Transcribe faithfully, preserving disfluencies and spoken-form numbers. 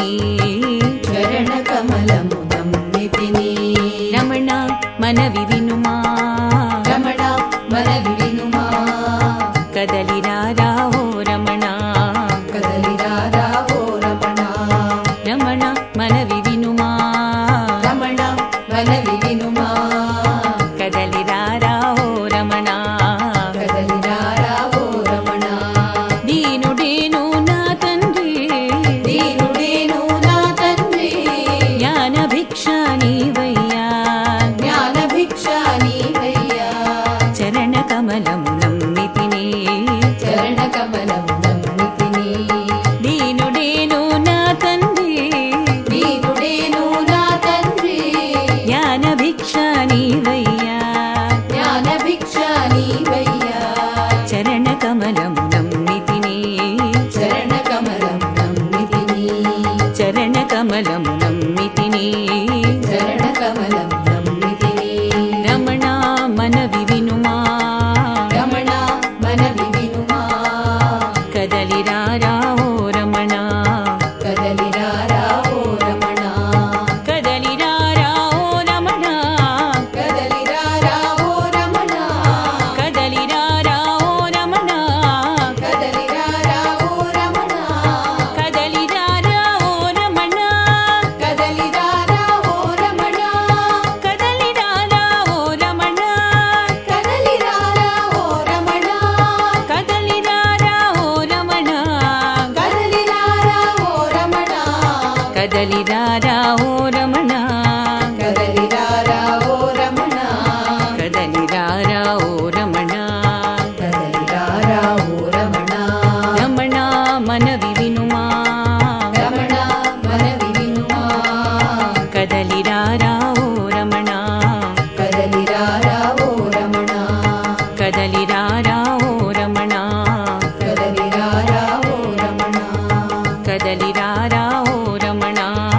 చరణ కమలము నమ్మితిని రమణ మనవి వినుమా రమణ మనవి వినుమా కదలిరారా ఓ రమణ కదలిరారా ఓ రమణ రమణ మనవి వినుమా రమణ మనవి వినుమా కదలిరారా ఓ రమణ కదలిరారా ఓ రమణ దీనుడేను నా తండ్రి దీనుడేను నా తండ్రి జ్ఞాన భిక్ష నీవయ్యా జ్ఞాన భిక్ష నీవయ్యా చరణ కమలము నమ్మితిని చరణ కమలము నమ్మితిని దీనుడేను నా తండ్రి దీనుడేను నా తండ్రి జ్ఞాన భిక్ష నీవయ్యా జ్ఞాన భిక్ష నీవయ్యా చరణ కమలము నమ్మితిని చరణ కమలము నమ్మితిని చరణ కమలము నమ్మితిని చరణ కమలము నమ్మితిని రమణ మనవి వినుమా రమణ మనవి వినుమా కదలిరారా ఓ రమణ కదలిరారా ఓ రమణ కదలిరారా ఓ రమణ కదలిరారా ఓ రమణ కదలిరారా ఓ రమణ కదలిరారా ఓ రమణ కదలిరారా ఓ రమణ కదలిరారా ఓ రమణ కదలిరారా ఓ రమణ కదలిరారా ఓ రమణ కదలిరారా ఓ రమణ కదలిరారా ఓ రమణ కదలిరారా ఓ రమణ కదలిరారా ఓ రమణ కదలిరారా ఓ రమణ కదలిరారా ఓ రమణ రమణ మనవి వినుమా రమణ మనవి వినుమా కదలిరారా ఓ రమణ కదలిరారా ఓ రమణ కదలిరారా ఓ రమణ కదలిరారా ఓ రమణ కదలిరారా ఓ రమణ